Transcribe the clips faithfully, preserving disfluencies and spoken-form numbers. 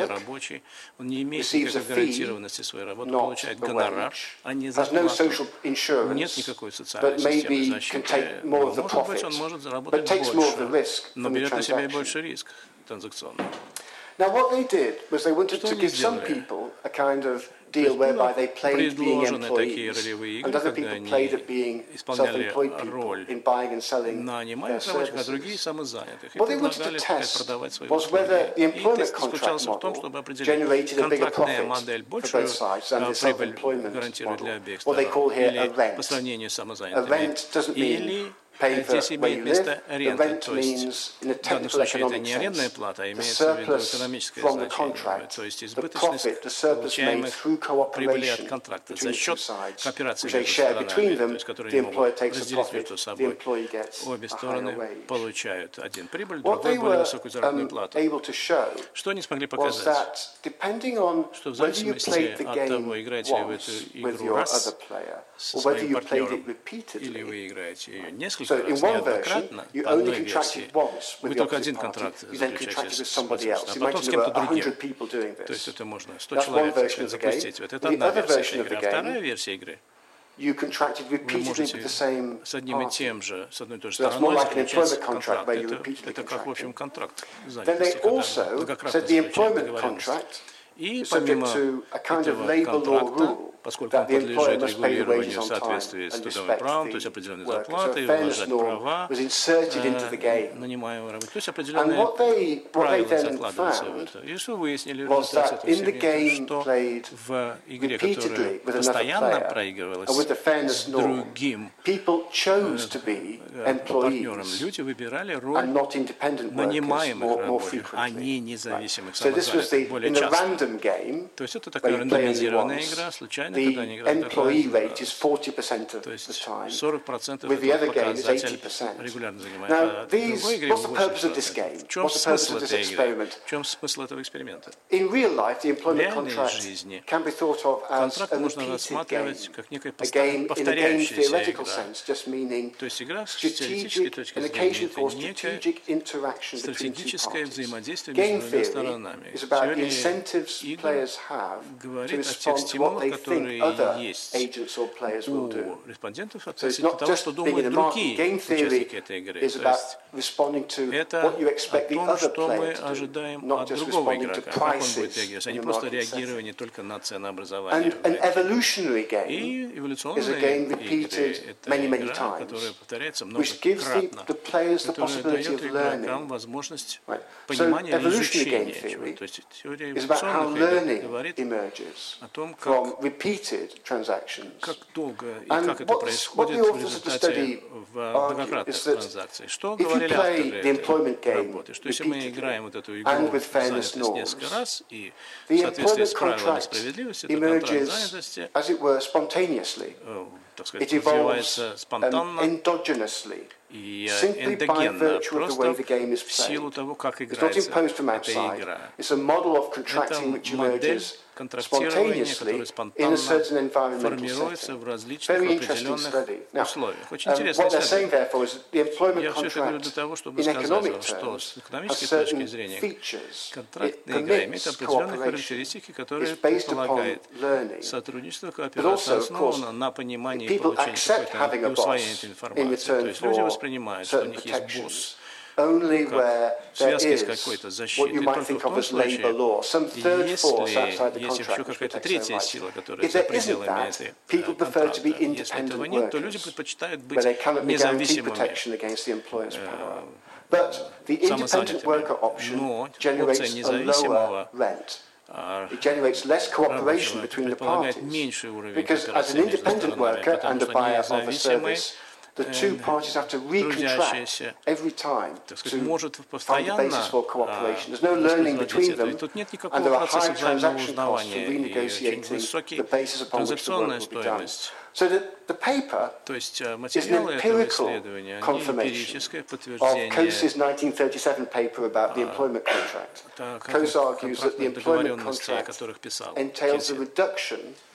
работник рабочий, он не имеет receives a никакой fee, гарантированности своей работы, not получает a гонорар, wage, а не has no зарплату. social insurance, Нет никакой социальной but системы maybe can защиты. take more of the Может быть, profit, он может but заработать takes more of the больше, risk но from the берет на себя и transaction. больше риск транзакционный. Now, what they did was they wanted Что to они give some сделали? people a kind of То deal есть whereby было they played being предложены такие employees, ролевые and игры, other когда people они played at being исполняли self-employed people роль in buying and selling their нанимаемых рабочих, а другие services. самозанятых. И What they wanted to предлагали так test продавать свои was whether the услуги. И employment тест contract заключался в том, model чтобы определить, generated a bigger контрактная profit модель for большую both sides than а, the прибыль self-employment гарантирует для model. обеих What they call сторон, here a или rent. по сравнению с A самозанятыми. rent doesn't mean Или pay for здесь where имеет you место live. The рента, rent то есть means, in a в данном technical случае это economic не арендная sense, плата, а the имеется в виду surplus экономическое from the значение, contract, то есть the избыточность profit, the surplus made получаемых through прибыли от cooperation контракта за between the two счет sides, кооперации which they между share сторонами, between то them. есть которые The они employer могут takes the разделить profit, между the собой. employee gets Обе a higher стороны wage. получают один прибыль, What другой they более were высокую заработную um, плату. able to show Что они смогли was показать? that depending on Что в whether you зависимости played the от того, game играете ли вы эту once with игру your other раз player, со or whether своим you played партнером, it или repeatedly. вы играете ее несколько So in раз, one version, неоднократно, you по only одной версии, contracted once with вы the только opposite один party. контракт You then заключаете contracted with с somebody else. противоположным, а потом Imagine с there кем-то were a другим. hundred people doing То есть this. это можно сто That's one человек, так version сказать, of the game. запустить. Вот это The одна other версия version этой of игры. the А game, вторая версия игры, you contracted вы repeatedly with можете the same с одним и party. тем же, с одной и той же So that's more стороной like an заключать employment contract контракт. where you Это, repeatedly это как, в общем, contracted. контракт Then занятости, they когда also многократно said the заключаете employment договоренность. contract И is subject помимо to a kind of этого labour law контракта, rule поскольку он that the employer подлежит must pay the wages регулированию в on time соответствии с and трудовым respect правом, то есть the определенной worker. So a зарплаты, и fairness уважать norm права was inserted into the game. нанимаемого работника. То есть And определенные what they, what they правила then закладываются в found это. И что выяснили в was результате that этого in the game эксперимента, что played в игре, которая repeatedly with another постоянно player, проигрывалась and with the fairness с norm, другим people chose to be партнером, employees люди выбирали роль and not independent workers нанимаемых more, more рабочих, а не frequently. независимых So this was the, самозанятых более in the часто. random game, То есть это where такая you play only рандомизированная once, игра, случайно, когда они the играют только employee один rate is раз. forty percent of То the есть time. сорок процентов With the это other game is показатель eighty percent. регулярно занимает. Now, А в these, другой игре what's the восемьдесят purpose of this процентов. game? В чем What's the purpose смысл of this этой игры? experiment? В чем смысл этого эксперимента? In real life, the В employment реальной contract жизни can be thought of as контракт a можно repeated рассматривать game. как некая A game in a game повторяющаяся theoretical игра. sense, just meaning То есть игра с теоретической strategic, точки an зрения occasion это for некая strategic interaction between two стратегическое parties. взаимодействие Game между двумя theory сторонами. is about the Теория incentives игр players have to говорит о тех respond to what стимулах, they think которые other есть agents or players will do. у респондентов So it's относительно not того, just что being in думают a market. другие Game theory участники этой игры. is То about есть responding to это what you о expect the том, other что мы player to do, ожидаем not от just другого responding to игрока, как он будет prices реагировать, а in не the просто market реагирование setting. только на ценообразование. And an evolutionary game И is a эволюционные game игры repeated – это many, many игра, которая times, повторяется which gives the, многократно, the players the которая possibility дает of игрокам learning. возможность Right. So понимания или evolutionary game изучения чего-то. theory То есть теория is about how эволюционных игр learning говорит emerges о том, как, from repeated transactions. как долго и And как это what's- происходит what the в authors of the результате study в argue многократных is that транзакциях. Что if you говорили play авторы the employment этой game работы? Что если мы repeatedly играем вот эту and игру with fairness занятость несколько norms, раз и в the соответствии employment с правилами contract справедливости, то контракт emerges, занятости, as it were, spontaneously. э, так сказать, It evolves развивается um, спонтанно endogenously, и simply by эндогенно, virtue of the way просто the game is в силу played. того, как It's not играется imposed from эта outside. игра. It's a model of Это contracting which модель emerges контрактирования, которая spontaneously in a спонтанно certain environmental формируется setting. в различных Very interesting определенных study. Now, условиях. Очень um, интересное what they're saying, исследование. therefore, is that the employment Я все это говорю для contract, того, чтобы in сказать economic вам, что terms, с has экономической точки certain зрения features. It контрактная игра имеет permits определенные cooperation. характеристики, которые It's based upon предполагают learning. сотрудничество, But кооперация also, of course, основана на понимании и people получении accept какой-то having a и усвоении boss этой in информации. То return есть люди for воспринимают, что у certain них есть protections. босс, Only как where в there связке с is какой-то what защитой, you might только think в of том as labour law, some случае, third force outside the если есть еще contract which какая-то protects their третья rights. сила, которая If за there isn't пределами that, этой people э, prefer to be контракта. Если этого independent нет, то люди workers, предпочитают where быть they cannot be guaranteed независимыми protection against the employer's power. But the independent самозанятыми. worker option Но опция generates a lower независимого rent. а, It generates less cooperation рабочего between the предполагает parties. меньший уровень Because as an кооперации между independent сторонами, worker потому and a что buyer of a независимый service, the two parties have to recontract трудящийся, every time так сказать, to может find a постоянно basis for а, cooperation. There's no learning between воспроизводить это. И them, тут нет and никакого there are процесса high взаимного transaction costs for узнавания и очень renegotiating высокий the basis upon which the work транзакционная will be done. стоимость. So the, the paper То есть is an материалы этого empirical исследования, они confirmation эмпирическое of подтверждение Coase's nineteen thirty-seven paper about the employment contract. та- Coase argues that the контрактных employment договоренностей, о contract которых писал entails a Кейси. reduction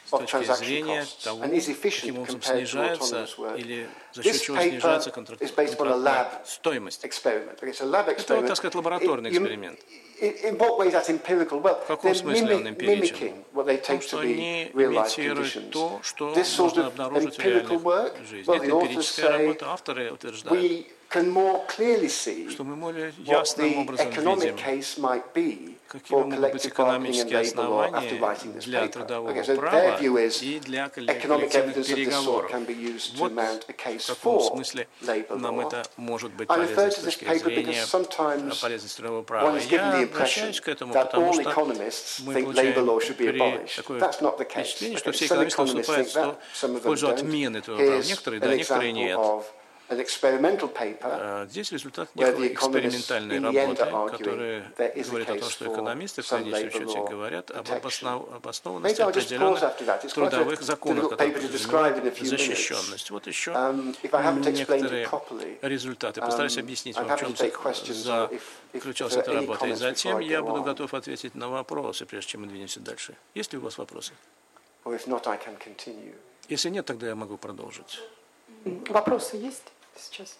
с of точки transaction зрения costs того, and is efficient каким образом compared to снижается autonomous work. или за счет This чего paper снижается контракт- is based on a контрактная lab стоимость. experiment. Okay, it's a lab Это, experiment. так сказать, лабораторный It- you- эксперимент. In, in what way is that empirical? Well, В каком they're смысле он mimic, эмпиричен? mimicking what they В том, take to что be они real life имитируют conditions. то, что This sort можно of обнаружить в empirical реальной work, жизни. well, Это the authors эмпирическая say работа. Авторы утверждают, we can more clearly see что мы более what ясным the образом economic видим, case might be какими for могут быть collective bargaining and экономические labour law after основания writing this для paper. трудового Okay, so their права view is и для economic коллективных evidence of this sort переговоров. can be used to Вот mount a в case каком for смысле labour нам law. это может быть I полезно refer с to this точки paper because зрения sometimes полезности трудового one права. is given the Я impression обращаюсь к этому, that потому all что economists мы think labour получаем law should be при abolished. такое That's not the case. впечатление, что Okay, все some экономисты economists выступают think что that, some of в them пользу don't. отмены трудового права. Here's Некоторые an да, некоторые example нет. of an experimental paper А Здесь результат where the некой economists экспериментальной in the end работы, are arguing которая there is a говорит о том, case что for экономисты в some конечном labour счете law говорят об protection. обоснов- Maybe обоснованности I'll just pause определенных after that. It's quite a трудовых законов, difficult которые paper to describe in a подразумевают few minutes. защищенность. Вот еще Um, if I haven't explained it некоторые properly, результаты. Постараюсь um, объяснить I'm вам, в happy чем to take questions or if, if, if заключалась there эта are any работа. И comments затем before I я go буду on. готов ответить на вопросы, прежде чем мы двинемся дальше. Есть ли у вас вопросы? Or if not, I can continue. Если нет, тогда я могу продолжить. Вопросы есть сейчас?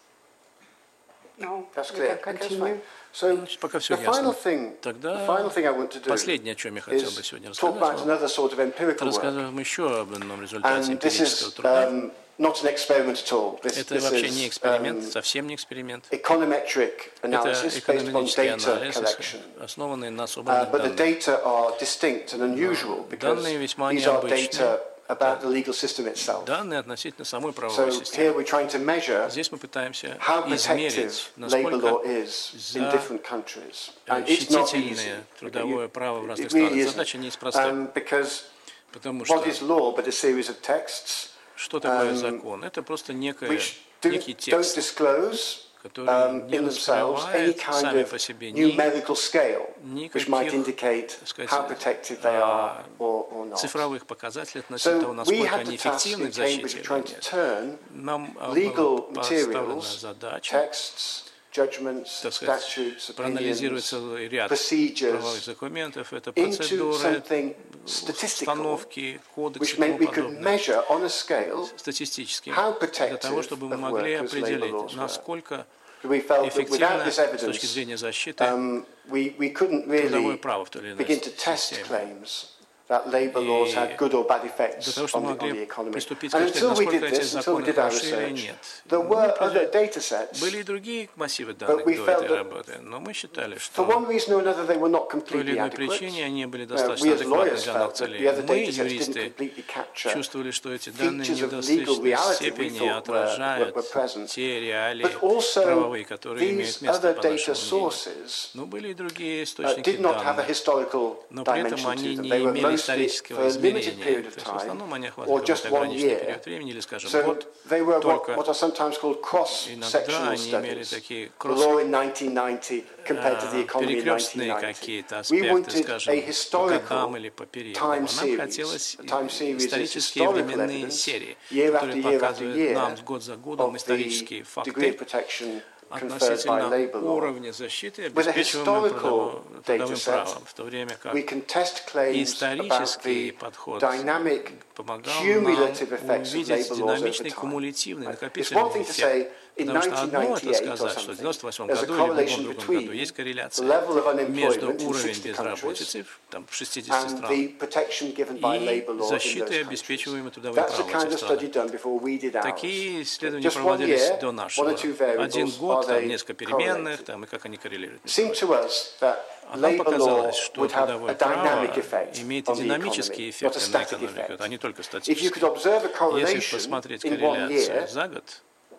No, That's we clear. can Okay, that's continue. fine. So Ну, пока все the final ясно. thing, the Тогда final thing I want to do последнее, о чем я хотел бы is сегодня talk about рассказать вам, another sort of empirical это work. рассказывать вам еще об одном результате And this эмпирического is труда. um, not an experiment at all. This, Это this вообще не is эксперимент, um, совсем не эксперимент. econometric Это analysis based upon экономический data анализ, collection. основанный на Uh, собранных but the данных. data are distinct and unusual because Данные весьма these are необычные. data about the legal system itself. Данные относительно самой So правовой here системы. we're trying to measure Здесь мы пытаемся how измерить, protective labour law насколько is in за different countries. And it's not easy. щадительное трудовое право в It разных really странах. isn't. Задача не из простых, Um, because потому what что is law but a series of texts что такое um, закон? Это просто некое, which do, некий don't текст, disclose который um, не in themselves any раскрывает kind сами of по себе ни numerical scale which might никаких, indicate так сказать, how protective they are or, or not. цифровых показателей относительно того, So we насколько had они the task эффективны in в защите Cambridge of или trying to нет. turn Нам а, была legal поставлена materials, задача, texts, judgments, так сказать, statutes, проанализировать opinions, целый ряд procedures правовых документов, это into процедуры, something statistical, установки, кодексы which и тому meant we could подобное, measure on a scale статистически, how для того, protective чтобы мы of могли workers labour определить, laws were. насколько We felt that without эффективно this с точки evidence, зрения защиты um, we, we couldn't трудовое really право в той или иной begin to test системе. claims that labour laws had good or bad effects Для того, чтобы on мы the, on the могли economy. приступить And к until we насколько did эти this, until we законы did our хороши или research, нет. there Мы were определяли- other data sets. Были и другие массивы But данных we до felt этой that работы, но мы считали, For что one reason or another, they were not по той или completely иной adequate. причине они были Uh, достаточно we as адекватны lawyers для данных felt that целей. the other Мы, data sets didn't юристы, completely capture чувствовали, что эти данные features не в of legal достаточной reality we степени thought were, were, отражают were present. те реалии But also, правовые, которые имеют these место, other по data нашему мнению. sources Но были и другие uh, источники did not have a данных, historical но при этом dimension они to them. не They were имели mostly for исторического a limited измерения. period То of есть в time, основном они or охватывали just какой-то one ограниченный year. период времени, или, скажем, So год they were what, только. what are sometimes called Иногда cross-sectional они имели studies. такие The кросс law in nineteen ninety compared to the economy in перекрестные nineteen ninety. какие-то We аспекты, wanted скажем, a по historical годам или по периодам. time А нам series. хотелось A time series is исторические historical временные evidence, серии, year after которые year after показывают year, нам год за годом of исторические the degree факты of protection conferred by относительно labour law. уровня защиты, With a обеспечиваемым historical трудовым, трудовым dataset, правом, в то время как We can test claims about исторический the подход dynamic помогал нам cumulative effects of увидеть labour laws over динамичный, time. кумулятивный, It's накопительный one thing to эффект. say in Потому что nineteen одно это ninety-eight or сказать, что в something, девяносто восьмом there's a году или в любом correlation другом году between есть the корреляция level of между unemployment in уровнем sixty countries безработицы там, в шестидесяти and странах the protection given by и labour law in защитой, those countries. обеспечиваемой трудовым That's the правом в kind этих of study странах. done before we did ours. Такие исследования Just one проводились year, до one нашего. or two variables, Один are год, там they несколько переменных, correlated? там, и как они коррелируют. It seemed to us that А нам labour law показалось, что would have трудовое a dynamic право effect имеет on и the динамический economy, эффект not a на static экономику, а не effect. только If you статический. could observe a Если correlation посмотреть in one корреляцию year, за год,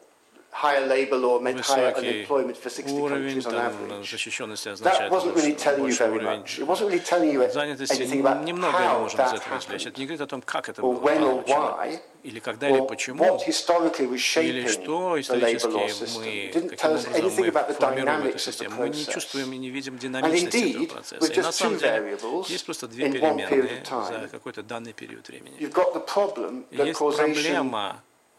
higher labour law meant higher высокий unemployment for sixty уровень countries on там, average. защищенности That означает wasn't really telling you больше very уровень much. It wasn't really telling you занятости. anything about Немного мы how можем из that этого извлечь. Это happened, не говорит о том, как это or было when or получено, why, или когда или or почему, what historically was или shaping что the labour law исторически system. мы, It didn't каким tell us образом anything мы about the формируем эту dynamics of the систему. Мы не process. чувствуем и не видим And динамичности этого indeed, процесса. with И на just самом two деле variables есть просто две in one period переменные of time, за какой-то данный период времени. you've got the problem И that есть causation проблема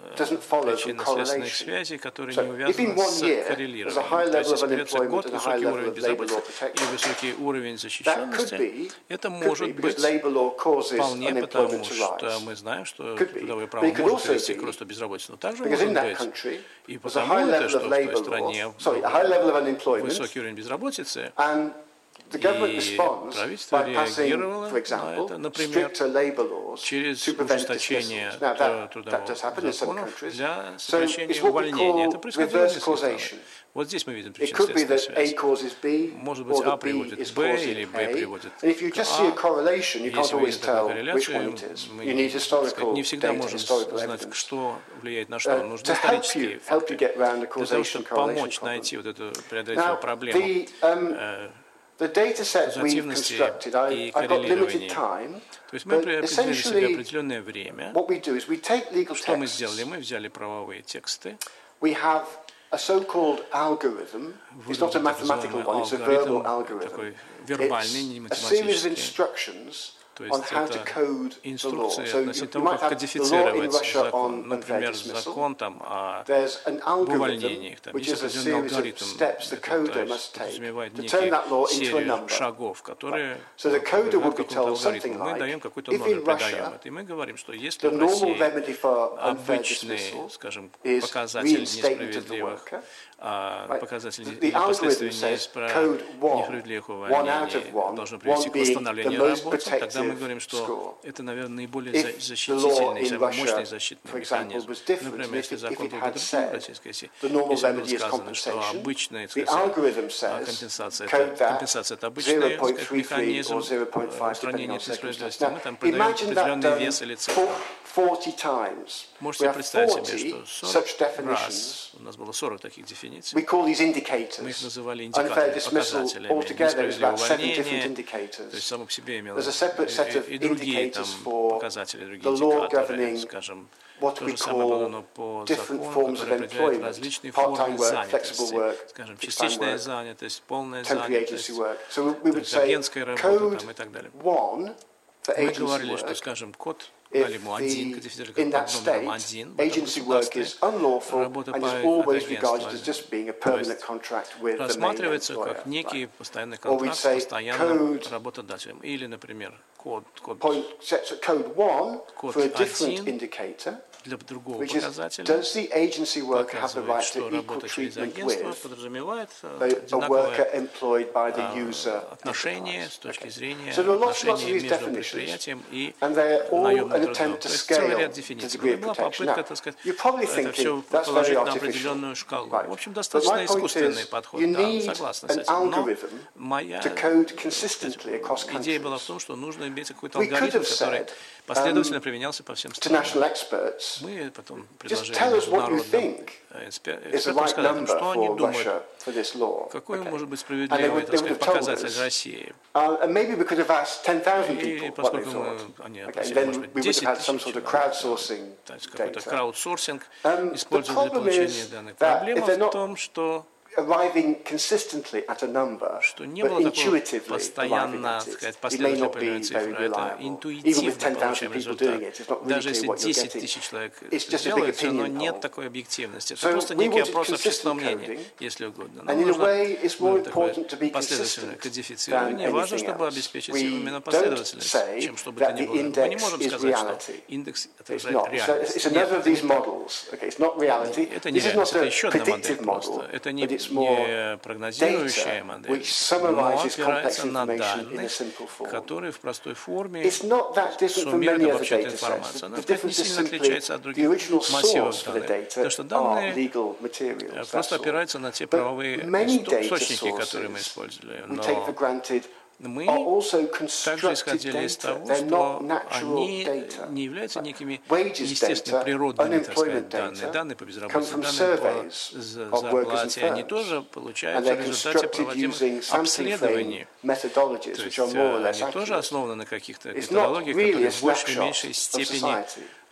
doesn't follow from причинно-следственных correlation. связей, которые So, не if in увязаны one с year there's a коррелированием. high То есть, level of если берется unemployment год, and a high высокий level уровень of labour law безработицы protection, и высокий уровень that could защищенности, be, это could может be because быть labour law causes вполне потому, unemployment to что rise. мы знаем, что Could be. трудовое But право it could может also привести к be росту безработицы, но также because in может that быть country и there's a потому high это, level что of в той labour стране law, sorry, a high level of unemployment, высокий уровень безработицы, and the government и responds правительство by passing, реагировало for на example, это, например, stricter labour laws через to prevent ужесточение dismissals. Now, that, трудового that does happen in some законов countries. для So сокращения it's what we увольнения. Это call происходило в reverse нескольких странах. causation. Вот здесь мы видим It could be причинно-следственную that A связь. causes B, Может быть, or А that B приводит is к Б, causing или Б A. приводит And if you к just see a А. correlation, you can't Если вы always видите такую tell which one корреляцию, it is. мы You need так сказать, historical не всегда data, можем historical знать, evidence. что влияет на что. Uh, Нужны to help исторические you, help you факты. get around the Для того, causation чтобы correlation помочь problem. найти вот эту, преодолеть Now, эту проблему. the, um, Э, the data set we've Associативности constructed, I, и I've got limited коррелирования. time, То есть мы but определили себе essentially определенное время. what we do is we take legal Что мы texts, сделали? Мы взяли правовые тексты, we have a so-called algorithm. It's not a выработали так mathematical называемый one, it's a verbal алгоритм, algorithm. такой вербальный, не It's a series of математический. instructions То on есть how to это code the law. инструкции So you, относительно you того, might как have the law in кодифицировать Russia закон. on unfair Например, dismissal. закон там о There's an algorithm, увольнениях. Там which есть is a определенный series of алгоритм, steps the coder который must take подразумевает to turn that law некие into a серию number. шагов, которые So the coder would be какому-то told алгоритму. something Мы like, даем какой-то if номер, in придаем Russia это. И мы говорим, что если the в normal России remedy for unfair обычный, dismissal скажем, is показатель reinstatement of the несправедливых, worker. а Right. показатель The algorithm непосредственно says code one, несправедливых one out of увольнений one, должно привести one к being восстановлению the most работы. Тогда мы protective говорим, что score. это, наверное, наиболее If за- the law защитительный, in самый Russia, мощный защитный for example, механизм. was different, Например, if если it, if закон it был бы had другой, said российский, если, the normal если было remedy is сказано, что compensation, обычная, the сказать, algorithm а, says компенсация, code это, that компенсация это обычный zero сказать, point three three механизм or zero point five, depending устранения on circumstances. несправедливости. Мы Now, там придаем imagine that определенный done вес или цифру. forty times. Можете We have представить себе, forty что such сорок definitions. раз, у нас было сорок таких дефиниций, We call these мы их indicators. называли Unfair индикаторами, dismissal показателями. altogether is Несправедливое about seven different увольнение, то есть indicators. само по себе имело There's a separate set of и, и другие там indicators for показатели, другие the law индикаторы, governing скажем, what то we же самое было, но call по different закону, forms of который определяет employment, различные part-time формы work, flexible занятости, work, скажем, fixed-time частичная work, занятость, полная temporary занятость, agency work. So we, we то would есть say агентская работа code там и так далее. one for Мы agency говорили, что, work. скажем, код If дали ему один, the, кодифицировали in как that под номером state, один в этом agency work государстве, is unlawful работа and по is always regarded агентству as just being a то permanent есть contract with the main рассматривается employer. как некий Right. постоянный Or we'd контракт с say постоянным code- работодателем. Или, например, код, код Point sets code one Код for a different один indicator, для другого which is, показателя does the agency worker have the показывает, right что to equal работа через treatment агентство with подразумевает a, a worker одинаковое employed by the а, user отношение enterprise? с точки Okay. зрения So there are lots and lots of отношений these между definitions, предприятием и and they're all наемным an трудом. attempt То to есть целый scale ряд the дефиниций. degree Это of была protection. попытка, Now, так сказать, you're probably это thinking все that's very положить на artificial. определенную шкалу. Right. В общем, But достаточно my point искусственный is, подход. you Да, need согласен an с этим. Но algorithm моя to code consistently across идея была в countries. том, что нужно иметь какой-то We could алгоритм, have который said, последовательно um, применялся по всем To странам. national experts, Мы потом just предложили tell us what you международным think экспер- is the экспертам right сказать, number что они for думают, Russia for this law. какой Okay. может быть And they справедливый, would- так they сказать, would have told показатель us. России. Uh, and maybe we could have asked ten thousand И people what they поскольку мы, thought. они Okay. And опросили, then может we быть, would have десять had some тысяч sort of человек, crowdsourcing то есть какой-то data. краудсорсинг Um, the используют для problem получения is данных. that Проблема if they're в not том, что arriving consistently at a number, что не but было такого intuitively arriving постоянно, at так it, сказать, it may последовательно not be определенной very цифры. Это reliable. Even with интуитивно ten thousand получаем people doing результат. it, it's not really Даже clear если what you're десять getting. тысяч человек It's just a big делают, все равно opinion нет poll. такой объективности. Это So просто we некий wanted опрос общественного consistent мнения, coding, если угодно. and Нам in a нужно way, it's more ну, такое important to be последовательное consistent кодифицирование. than Важно, anything чтобы else. обеспечить We именно don't последовательность, say чем что бы то that ни the было. Мы не index можем is сказать, что reality. индекс It's отражает not. So реальность. it's Нет, another of это не these так. models. Okay, it's not reality. Это не This is реальность, not это a еще одна модель predictive просто. model, Это не, but it's не more прогнозирующая data модель, which но summarizes complex опирается на information in a данных, simple form. которые в простой форме It's not that different from суммируют many other обобщать data sets. информацию. Она The так не difference is сильно simply отличается от the других original массивов source for the данных. data Потому что are данные legal materials. просто That's all. опираются на те But правовые many data источники, которые мы sources использовали. we take for Но granted мы are also также constructed исходили из data. того, They're not что natural они data. не являются некими Wages естественными, data, природными, так сказать, unemployment данные. data Данные по come безработице, from данные по surveys за- of workers and зарплате, они firms. тоже And получаются в they're результате constructed проводимых using sampling обследований. frame methodologies, То which есть are more or less они тоже accurate. основаны на каких-то It's not методологиях, really которые a в большей или snapshot меньшей of степени society.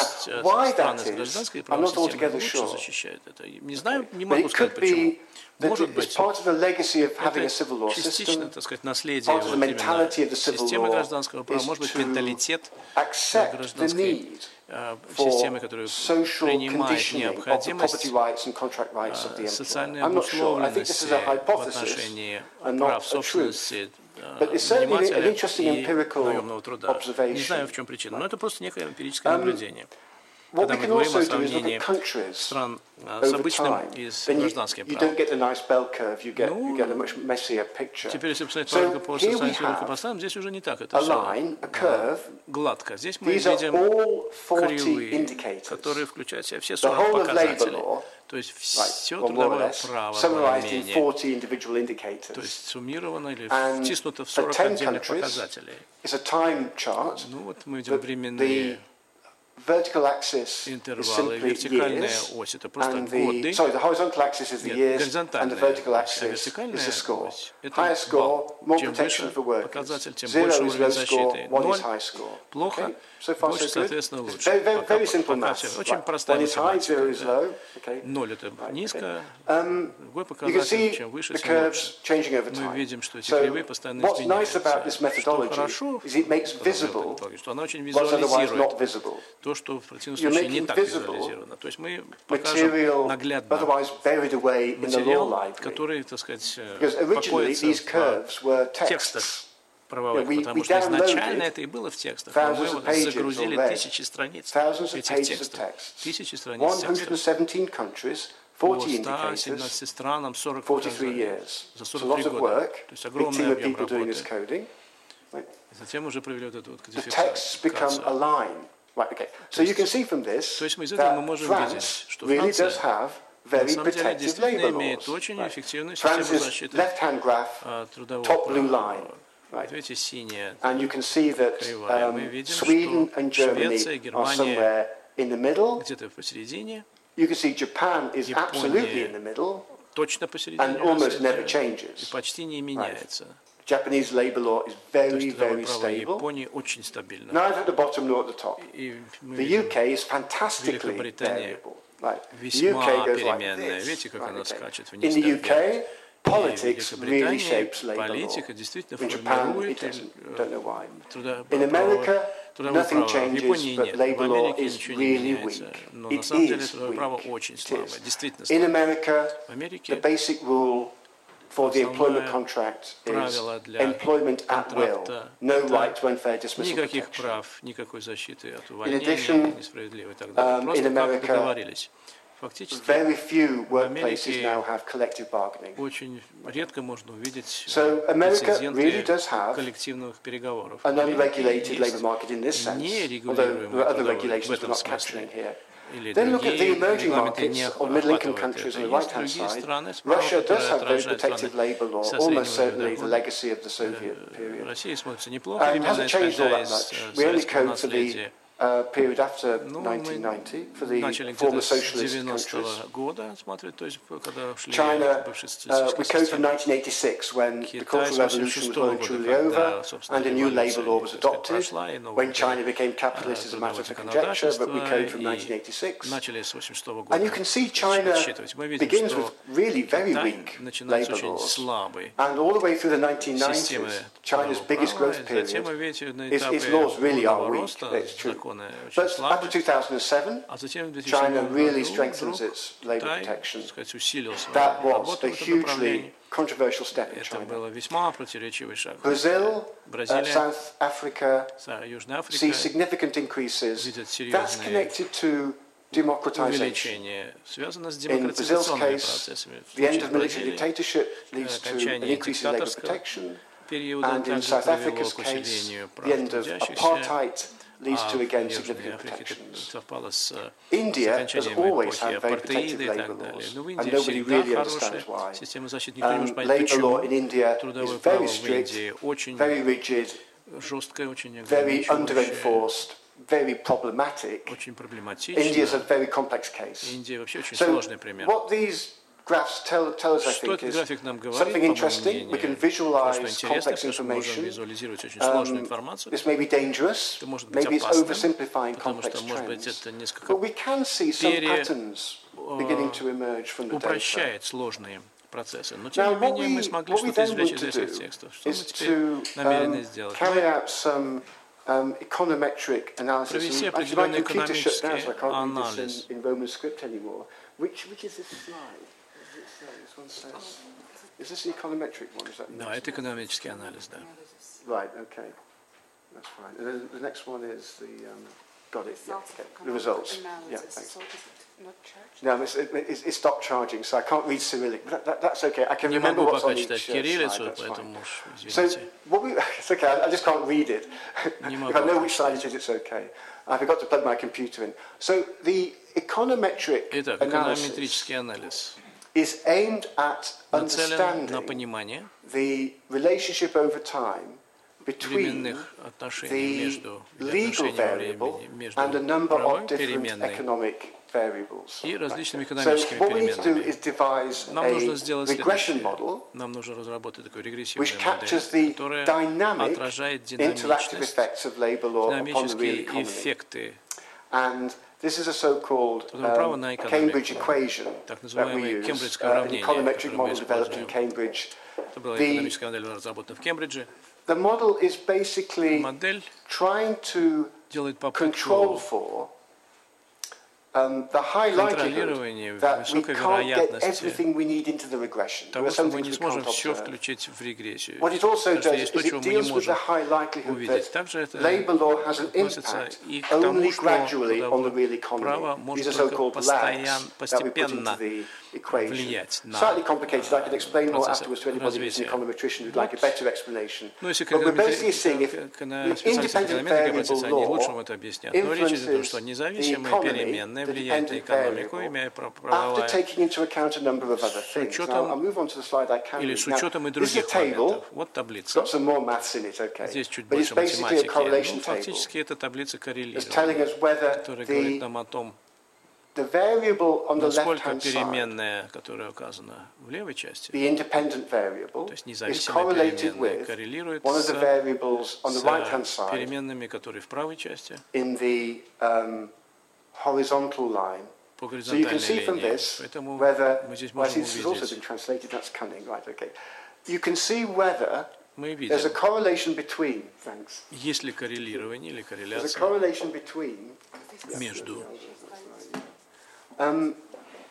есть э, why страны that с is, гражданской I'm правовой not системой altogether лучше sure. защищают это. Не знаю, не But могу it сказать could почему. be that Может it's быть, part of the legacy of having a это civil law частично, system, так сказать, наследие part of the вот именно mentality of the civil системы law гражданского права, is может быть, to менталитет accept the гражданской need э, for системы, которая social принимает conditioning of the необходимость property rights and contract rights of the employer. социальной I'm not sure. I think this is обусловленности a в hypothesis отношении and прав not a truth. собственности But it's certainly an нанимателя interesting и empirical наемного труда. Не знаю, observation. в чем причина, но это просто некое эмпирическое наблюдение. What Когда we мы can говорим о also do is look сравнении at countries стран с over обычным time. и с Then you, гражданским you правом. don't get the nice bell curve. You get Ну, you get a much messier picture. Теперь, если посмотреть So только по here we социальным have поставам, здесь уже не так это a все line, a curve. гладко. Здесь мы These are видим all forty кривые, indicators. которые включают в себя все The сорок whole of labour показателей. law, То есть right, все or more or трудовое less, право summarized in более-менее. forty individual То indicators. есть суммировано или And втиснуто в for сорок ten отдельных countries, показателей. it's a time chart. Ну вот мы видим The, временные the vertical axis is интервалы, simply вертикальная years, ось это просто and the годы. sorry, the horizontal axis is the Нет, years, and the горизонтальная vertical ось, а axis вертикальная is the score. ось это Higher score, балл. more Чем protection выше for workers. показатель, тем Zero больше is уровень low защиты. score, one Ноль is high score. плохо, Okay, so far больше, so good. соответственно, It's лучше. very, very, Пока, very simple пока maths. все очень Right. простая One is high, zero математика. is Да. low. Okay. Ноль это Right, низко, Um, другой You can показатель, see чем выше, the тем лучше. curves changing over Мы time. видим, что эти So кривые постоянно what's nice about изменяются. this Что methodology хорошо, is it makes visible что она очень what's otherwise not визуализирует visible. то, что в противном You're случае не making так visible визуализировано. То есть мы покажем Material наглядно otherwise buried away in the law материал, library. который, так сказать, Because originally покоится these в curves were текстах texts. правовых, Yeah, we- потому we что изначально downloaded это и было в текстах. Но мы thousands of вот pages загрузили or read тысячи страниц thousands of этих pages of текстов. text. Тысячи страниц one hundred текстов. seventeen countries, По forty indicators, ста семнадцати странам, сорок forty-three показателей. years. За It's a сорок lot три of года. work. То есть Big огромный team of объем people doing this работы. coding. Right. Затем уже провели вот эту вот The texts become кодификацию. a line. Right, okay. So you can see from this То есть мы из этого мы that можем France видеть, что really does Франция have на very самом деле protective действительно labour имеет laws. очень Right. эффективную систему France's защиты left-hand graph, а, трудового top blue права. line. Вот Right. видите, синяя And you can see that кривая. Мы um, видим, Sweden что and Швеция и Germany are Германия somewhere in the middle. где-то посередине, You can see Japan is Япония absolutely in the middle точно посередине, and almost never и changes. почти не меняется. Japanese labour law is То very, есть трудовое very право stable, Японии очень стабильно. neither at the bottom nor at the top. И мы The видим U K is fantastically Великобритания variable. Right. The весьма U K goes like переменная. this. Видите, как Right, она okay. скачет In вниз the и U вверх. K, И в politics really Великобритании shapes labour политика law. действительно In Japan, it формирует doesn't. Don't know why. трудовое In America, право. Трудовое nothing право в changes, Японии but нет, в labour law Америке is ничего не really меняется. weak. Но на It самом деле is трудовое право weak. очень It слабое, is. действительно In слабое. America, В Америке the basic rule for the employment Основное contract is правило для employment at will, контракта no это right to unfair dismissal никаких protection. прав, никакой защиты от addition, увольнения, несправедливой и так далее. um, Просто in как America, договорились. Фактически Very few workplaces Америке now have collective bargaining. очень редко можно увидеть So America прецеденты really does have коллективных переговоров. An В Америке unregulated labour есть market in this sense, although нерегулируемый there are other трудовой в regulations we're этом not смысле. capturing here. Или Then look at the другие emerging регламенты не markets or middle-income охватывают countries это. on the Есть right-hand другие side. страны справа, Russia does которые have very отражают protective страны labour law, со almost средним certainly the доходом. legacy of the Soviet period. Россия смотрится неплохо, And it именно hasn't changed all исходя that из much. э, We only советского code for the наследия. uh, period after Ну, nineteen мы ninety, for the начали former где-то с socialist девяностого countries. года смотреть, то есть когда шли China, бывшие uh, we социалистические code from системы. nineteen eighty-six when the Китай Cultural с Revolution was well and восемьдесят шестого truly года, over когда, собственно, and a new labour law was революция, так сказать, adopted. прошла, и новое When China became capitalist is a matter трудовое for conjecture, but we code from законодательство, nineteen и eighty-six. начали с восемьдесят шестого And года you can see China подсчитывать. Мы видим, begins что with really very Китай weak начинается labour очень laws. слабый. And all the way through the nineteen Системы nineties, China's трудового biggest права, growth и затем мы period видите на is этапе its laws really are полного weak, роста it's true. законы очень But after слабые, two thousand seven, а затем в China две тысячи седьмом really году strengthens вдруг its labour Китай, protection. так сказать, усилил свою That was работу a в этом hugely направлении. controversial step in Это China. было весьма противоречивый шаг. Brazil, uh, Бразилия, South Africa Южная see Африка significant increases. видят That's серьезные connected to democratization. увеличение, связано с In Brazil's демократизационными case, процессами. В the end случае of military Бразилии dictatorship leads to an окончание increase in labour диктаторского protection. периода And in также South привело Africa's к case, усилению the прав end of трудящихся, apartheid leads а to в again Южной significant Африке protections. совпало с India has окончанием always эпохи had very апартеида protective и labour так далее. laws, Но в and Индии nobody всегда really хорошая understands why. система защиты. Никто не Um, может понять, labour почему. law in India is Трудовое very право в strict, Индии очень very rigid, жесткое, очень very ограничивающее, under-enforced, very problematic. очень India is a проблематично. very complex case. Индия вообще очень So сложный пример. what these graphs tell, tell us, I Что think, этот is график нам говорит, something по моему interesting. We can мнению, то, что visualize интересно, complex потому что мы можем information. визуализировать очень сложную Um, информацию. this may be dangerous. Это может быть Maybe it's опасным, oversimplifying потому complex что, может быть, trends. это несколько But we can see some пере- patterns beginning to emerge from the data. упрощает сложные процессы. Но, тем Now, не what менее, we, мы смогли what we что-то then извлечь want из to этих do текстов. Что мы is теперь to намерены um, сделать? carry Мы out some um, econometric analysis. Провести And actually, my определенный computer shut down, so I экономический can't read анализ. this in, in Roman script anymore. Which, which is this slide? What does it say? This one says... Is this the econometric one? Is that the Да, next это экономический анализ, да. one? Right, okay. That's fine. And then the next one is the... Um, got it, yeah, okay. The results. Yeah, thanks. No, it's, it, it's, it stopped charging, so I can't read Cyrillic. But that, that, that's okay. I can Не remember могу what's on пока each uh, читать slide. кириллицу, That's fine. поэтому уж So, извините. what we, it's okay, I, I just can't read it. Не If могу. I know which slide it is, it's okay. I forgot to plug my computer in. So, the econometric Итак, analysis эконометрический анализ is aimed at нацелен на understanding понимание the relationship over time between временных отношений the между legal отношений во variable времени между and a number правовой of different переменной economic variables. и различными So экономическими what we need to do переменными. is devise Нам нужно a сделать regression следующее. model Нам нужно разработать такую регрессивную which модель, captures the которая dynamic отражает interactive динамичность, effects of labour law upon the real динамические economy. эффекты And this is a so-called Трудовое право um, на экономику. Cambridge equation Так that we называемое use, кембриджское uh, an уравнение, econometric которое мы model developed in используем. Cambridge. Это была The- экономическая модель, разработана в Кембридже. The model is basically Модель trying to делает control попытку for um, the high контролирования likelihood that we высокой can't get вероятности everything we need into the regression. There того, are что some мы things не we сможем can't все observe. включить в регрессию. What it also Потому что does есть is то, чего it мы не deals with the можем high likelihood увидеть. that Также это labour law has an относится impact и к тому, only что gradually on the real право economy. These может are только so-called постоян- lags that we put into постепенно the equation. влиять на Slightly complicated. I can explain more процесс afterwards to anybody who's an развития. econometrician who'd like a better explanation. Ну, если But we're basically seeing if специалисты по independent эконометике variable обратятся, они лучше вам law это объяснят. Но речь идет о том, что influences the независимые economy, переменные the влияют на dependent экономику, variable, имея право after правовое, taking into account a number of other с things. Now, учетом I'll move on to the slide I can или read. с Now, учетом и this is a других table. моментов. Вот It's таблица. got some more maths in it, okay. Здесь чуть But it's больше basically a математики. correlation Ну, table. фактически это таблица It's telling коррелирования, us whether которая говорит the, нам о том, the variable on the насколько left-hand side, переменная, которая указана в левой части, the independent variable, то есть is независимая correlated переменная, with коррелирует one of с, the variables on the right-hand с side переменными, которые в правой части, in the um, horizontal line. по So you can горизонтальной see from линии. this Поэтому whether, мы здесь well, I see можем this has also been увидеть, translated, that's cunning, right, okay. You can see whether мы there's a видим, correlation between, thanks, есть ли коррелирование или there's a корреляция correlation between, между um,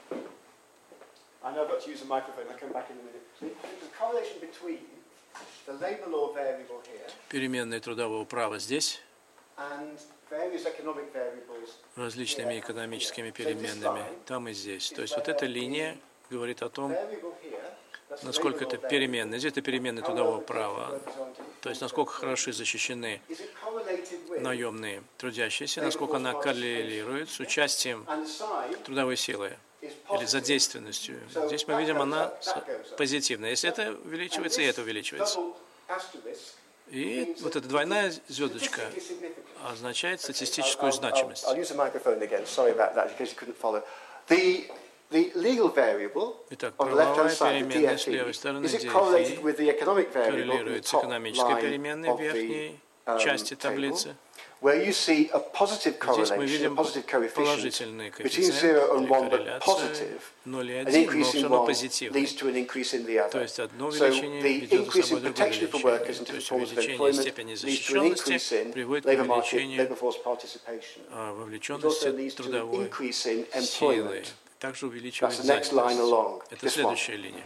I know I've got to use a microphone, I'll come back in a minute. So there's a correlation between the labour law variable here переменной трудового права здесь, and various economic variables. различными экономическими переменными, там и здесь. То есть вот эта линия говорит о том, Variable here, that's the насколько labour это law variable. переменные. Здесь это переменные How трудового well права, it represents то есть насколько хороши защищены Is it correlated with наемные трудящиеся, насколько она коррелирует с участием and the sign трудовой силы is или positive. задействованностью. Здесь мы видим, она с- позитивная. Если это увеличивается, и это увеличивается. Double asterisk И вот эта двойная звездочка statistically significant. означает I'll, статистическую I'll, значимость. I'll use the microphone again. Sorry about that, in case you couldn't follow. The the legal variable Итак, on the left-hand правовая side, the переменная с D F E, левой стороны is it ди эф correlated и with the economic variable in the коррелирует с top экономической line переменной of в the верхней um, части table, таблицы. where you see a positive Здесь мы correlation, a видим positive coefficient положительный between коэффициент zero and или one, but корреляцию positive. ноль и An один, но increase все in равно one позитивный. leads to an increase in the То other. есть одно So увеличение the ведет за increase собой in другое protection for workers увеличение. in То different есть forms of увеличение employment степени leads to an increase защищенности in приводит к labour market, увеличению labour force participation. а, It also вовлеченности leads to an трудовой increase in силы. employment. Также That's увеличивает the next line занятость. along. Это This one. следующая линия.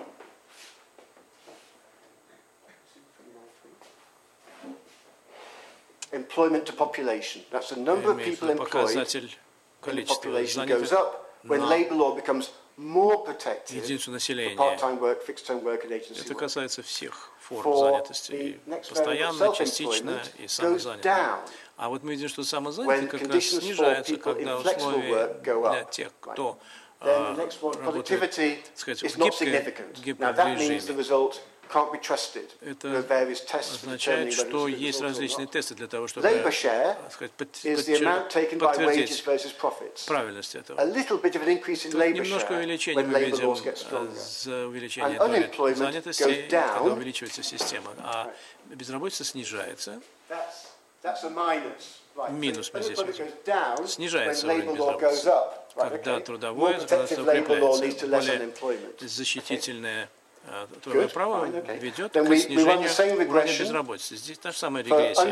Employment to population. That's the number of Имеется people в виду employed показатель when the количества population goes занятых up, when на labour law becomes more protective единицу for населения. part-time work, fixed-term work and agency Это work. касается всех форм For занятости, the и next variable, постоянно, частично self-employment, и goes самозанятый. down А вот мы видим, что when самозанятый как раз conditions for снижается, people когда in flexible условия work go для up. тех, Right. кто Then the а, next one, работает, productivity так сказать, is в not гибкой, significant. гибком Now that means the режиме. result can't be trusted. Это There are various tests for означает, determining whether что it's a good есть result or различные not. тесты для того, чтобы Labour share так сказать, под- is the amount taken by wages подтвердить versus profits. правильность A этого. little bit of an increase in Тут labour немножко share увеличения when мы labour видим laws get stronger. за увеличение And доли unemployment занятости, goes down. когда увеличивается система, а безработица снижается. That's, that's a minus. Right. Минус мы здесь Unemployment видим. goes down when Снижается labour уровень law goes безработицы. up. Right, Когда okay. трудовое More законодательство protective labour law leads укрепляется, to less более unemployment. защитительное трудовое право ведет к снижению уровня безработицы. Здесь та же самая регрессия.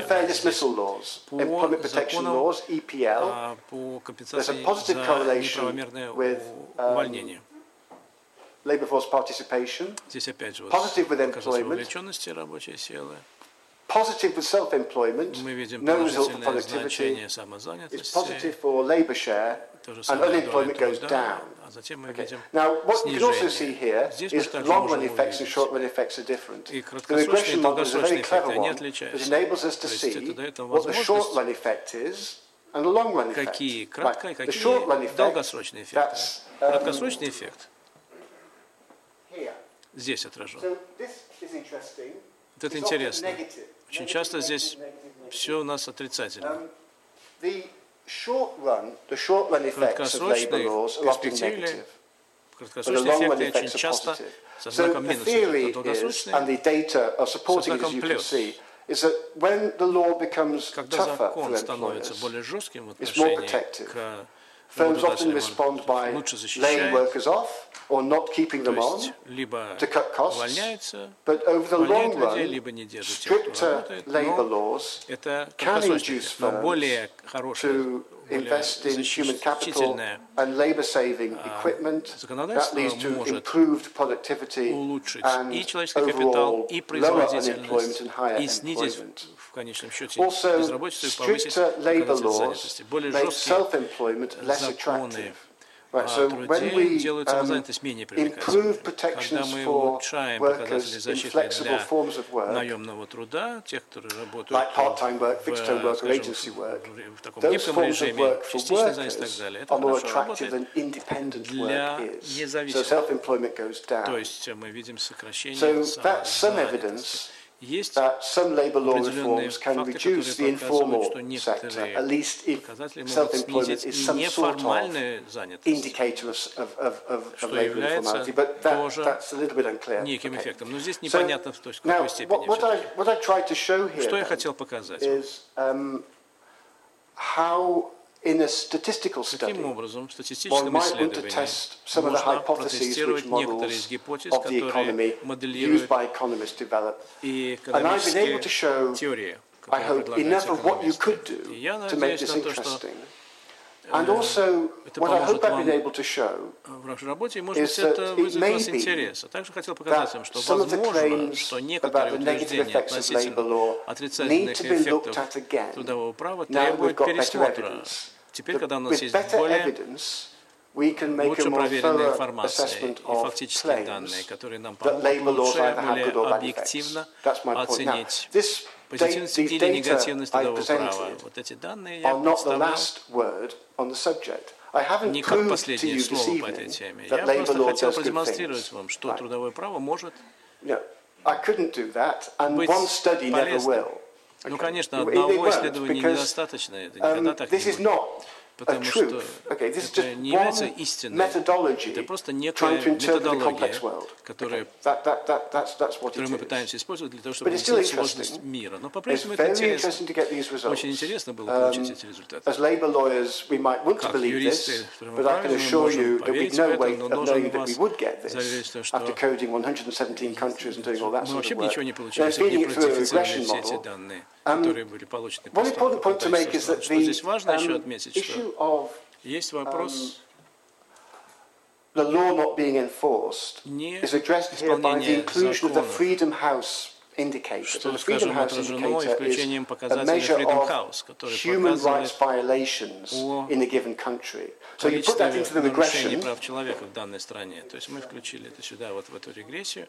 По законам по компенсации за неправомерное увольнение. Labour force participation, Здесь опять же positive with показатель employment, вовлеченности рабочей силы. positive with self-employment, Мы видим no result for положительное productivity, значение it's самозанятости, positive for labour share, то же and самое unemployment доля goes труда, down. а затем мы Okay. видим Now, what you can also see снижение. here Здесь мы is также long-run можем effects and увидеть. short-run effects are different. И The краткосрочные regression и model is a долгосрочные very clever эффекты, они one that отличаются. enables us to То есть see это дает нам what the возможность, short-run effect is and the long-run effect. какие кратко- Right. The какие short-run effect, долгосрочные эффекты. that's um, Краткосрочный эффект here. здесь отражен. So this is interesting. Вот это It's often интересно. negative. Очень Negative, часто negative, здесь negative, negative. все у нас отрицательно. Um, the short run, the short run effects of labour Краткосрочные laws are often перспективы, negative. краткосрочные long run эффекты очень effects are часто positive. со So знаком the минус theory идут, а is, долгосрочные and the data are supporting it, as знаком you can плюс. see, is that when the law becomes Когда tougher закон for становится employers, более жестким в it's more отношении protective. к Firms often работодателям, respond он by лучше laying защищает, workers off or not keeping то them on есть либо to cut costs. увольняется, But over the увольняет long людей, run, либо не держит тех, кто stricter работает, labour но laws это can краткосрочный induce эффект, но более хорошее, to более invest in human capital защитительное and labour-saving equipment. That законодательство leads to может improved productivity улучшить and и человеческий капитал, overall и lower производительность, unemployment and higher и снизить employment. в конечном счете Also, безработицу и повысить stricter labour показатель laws занятости. Более make жесткие self-employment less законы attractive. Right, о so when труде we делают um, самозанятость менее привлекательной. improve Когда protections мы for улучшаем показатели workers in защиты flexible для forms of work, наемного труда, тех, которые работают like part-time work, fixed-term в, work, or скажем, agency work, в, в таком those гибком forms of режиме, work for частичной занятости и так workers далее, это are more хорошо attractive работает than independent для work is. So независимых. self-employment goes То down. есть мы видим сокращение So that's some самозанятости. evidence Есть that some labour law определенные reforms can факты, reduce которые the informal показывают, что sector, некоторые at least if показатели могут self-employment снизить is и some sort of неформальную занятость, indicator of, of, of, of, of что labour является informality, but that, тоже that's a little bit unclear. неким Okay. эффектом. Но здесь So, непонятно, в той- в now, какой степени what, what, I, все-таки. what I tried to show here Что я then хотел показать? is um, how in a statistical study Таким образом, в one статистическом might want to исследовании test some of the можно hypotheses which протестировать некоторые из models гипотез, of the которые economy used моделируют by economists develop. и And I've been able to экономические show, теории, I которые hope, предлагаются enough of what you экономистами. could do И я to make надеюсь this на то, что interesting. And also, это what I поможет hope I've been вам able to show в вашей работе, и, может is быть, that это it вызовет may вас be интерес. А также хотел показать вам, that что some of the возможно, claims что about некоторые the negative утверждения effects of labour относительно law need отрицательных to be looked эффектов at again трудового права now we've требуют got better пересмотра. evidence. Теперь, когда у нас With есть better более evidence, we can make a лучше more проверенная thorough информация assessment и of фактические данные, claims которые нам that помогут labour laws лучше, either have более good or bad effects. объективно That's my point. Now, оценить this позитивность these или негативность data I трудового права. presented Вот эти данные я are not the представлял last word on the subject. I haven't не как proved to последнее you this слово по этой evening теме. that Я labour просто law хотел does good продемонстрировать things. вам, что Right. трудовое право может No, I couldn't do that, and быть one study never полезным. will. Ну, Okay. конечно, It- it одного won't, исследования because, недостаточно, это никогда um, так не this is будет. not a Потому что truth. Okay, this is это just не является one истиной. methodology Это просто trying некая to interpret a complex методология, world. которая, Okay. That, that, that, that's, that's what которую it мы is. пытаемся использовать для того, чтобы But it's still объяснить сложность interesting. мира. Но It's по-прежнему это very интересно. interesting to get these results. Очень интересно было Um, получить эти результаты. As labour lawyers, we might want to Как believe юристы, this, в but I can мы assure можем you that we'd поверить в no это, way но of должен knowing that we вас would get заверить, this что after coding one hundred seventeen countries and doing all that мы sort of вообще бы work. ничего не Then получили, если бы feeding не it through a продифференцировали regression все эти model. данные, Um, которые были получены One после important point to make is того, that что the здесь важно еще um, отметить, issue что of есть вопрос the law not being enforced не is addressed here by the исполнения inclusion of the законов, Freedom House indicator. So что, the Freedom скажем, House отражено и indicator включением is a показателя measure Freedom of House, который human rights показывает violations о in a given country. So you put that количестве into the нарушений regression. прав человека в данной стране. То есть мы включили это сюда, вот в эту регрессию.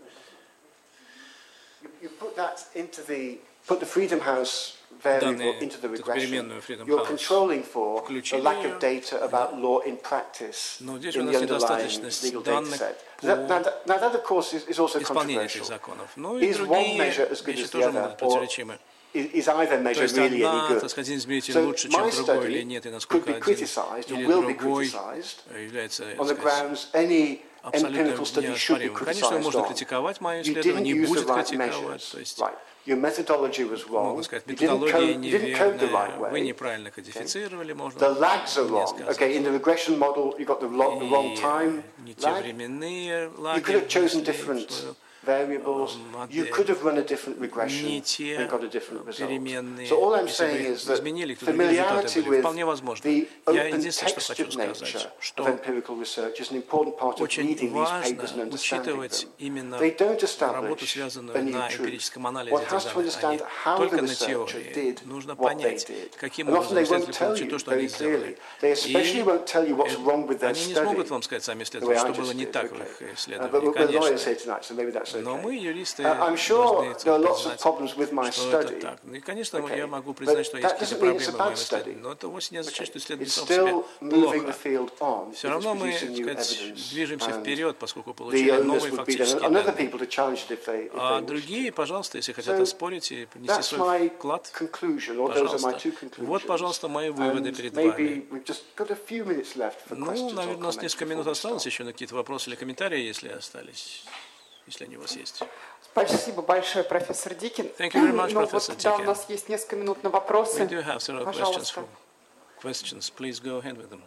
You put that into the put the Freedom House variable Данные, into the эту regression. переменную Freedom You're House controlling for the включили lack ее. of data about law in practice Но здесь у in нас the underlying недостаточность legal data данных set. по That, now, that, now that, of course, is, is also исполнению этих controversial. законов. Ну и Is one другие measure as good вещи as the тоже other, могут быть or противоречимы. is, is either То measure есть really any одна, good? так сказать, измеритель So лучше, my чем другой, или study нет, и could насколько be один criticised and или will be другой criticised является, on the так сказать, grounds any абсолютно empirical study should be неоспоримым. Конечно, criticised можно on. критиковать мое You исследование, didn't не use the будет right критиковать. measures. То есть, Right. Your methodology was wrong. можно сказать, You didn't методология code, you didn't code the right неверная, вы way. неправильно кодифицировали, можно The lags are мне wrong. сказать. Okay, in the regression model, you got the, lo- the wrong И time не те lag. временные You лаги could have chosen внесли different в свою variables, you could have run a different regression and got a different result. So all I'm saying is that familiarity with the open textured nature of empirical research is an important part of reading these papers and understanding them. They don't establish a new truth. One has to understand how the researcher did what they did. And often they won't tell you very clearly. They especially won't tell you what's wrong with their study. The way I just did, okay. uh, but we're lawyers here tonight, so maybe that's okay. Uh, I'm sure there are lots of problems with my study. Okay. But that doesn't mean it's a bad study. Okay. It's still moving the field on. Все равно мы, так сказать, движемся вперед, поскольку получили новые фактические данные. А другие, пожалуйста, если хотят оспорить и принести свой вклад, пожалуйста. Вот, пожалуйста, мои выводы перед вами. Ну, наверное, у нас несколько минут осталось еще на какие-то вопросы или комментарии, если остались, если они у вас есть. Спасибо большое, профессор Дикин. Thank you very much, ну, Professor вот, да, у нас есть несколько минут на вопросы. We do have several questions for questions. Please go ahead with them.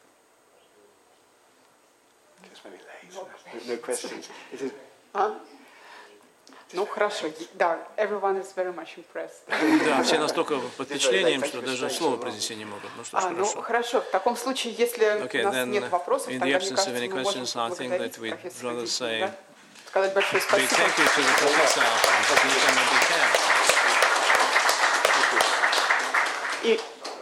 No questions. А? Ну, хорошо. Да, everyone is very much impressed. Да, все настолько под впечатлением, что даже слова произнести не могут. Ну что ж, а, хорошо. Ну, хорошо. В таком случае, если okay, у нас нет вопросов, тогда, мне кажется, мы можем questions, поблагодарить профессора Дикина, да? Сказать большое спасибо. Big thank you to the professor. И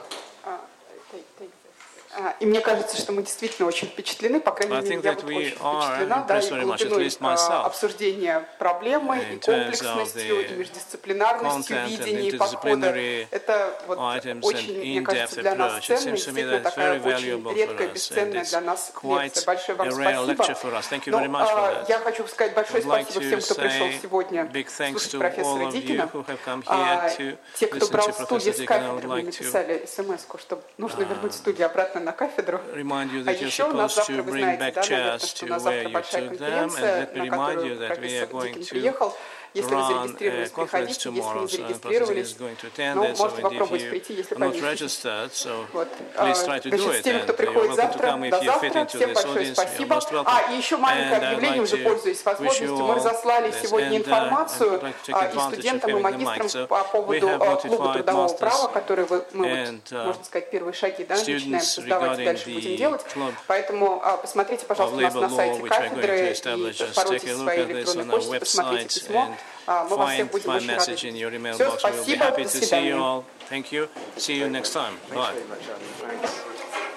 И мне кажется, что мы действительно очень впечатлены, по крайней мере, я вот очень впечатлена, да, и глубиной обсуждения проблемы, и комплексностью, и междисциплинарностью видения и подхода. Это вот очень, мне кажется, для нас ценно, и действительно такая очень редкая, бесценная для нас лекция. Большое вам спасибо. Но я хочу сказать большое спасибо всем, кто пришел сегодня слушать профессора Дикина. Те, кто брал стулья с кафедры, мне написали смс-ку, что нужно вернуть стулья обратно на кафедру. А еще у нас завтра, вы знаете, да, наверное, что у нас завтра большая конференция, на которую профессор Дикин приехал. Если вы зарегистрировались, приходите. Если не зарегистрировались, ну, можете попробовать прийти, если повесите. Вот. Значит, тем, кто приходит завтра, до завтра. Всем большое спасибо. А, и еще маленькое объявление, уже пользуясь возможностью. Мы разослали сегодня информацию и студентам, и магистрам по поводу клуба трудового права, который вы, мы, вот, можно сказать, первые шаги, да, начинаем создавать, и дальше будем делать. Поэтому посмотрите, пожалуйста, у нас на сайте кафедры и поройте свои электронные почты, посмотрите письмо. Мы вас всех будем очень рады. Все, спасибо, до свидания. Thank you. See you next time. Bye.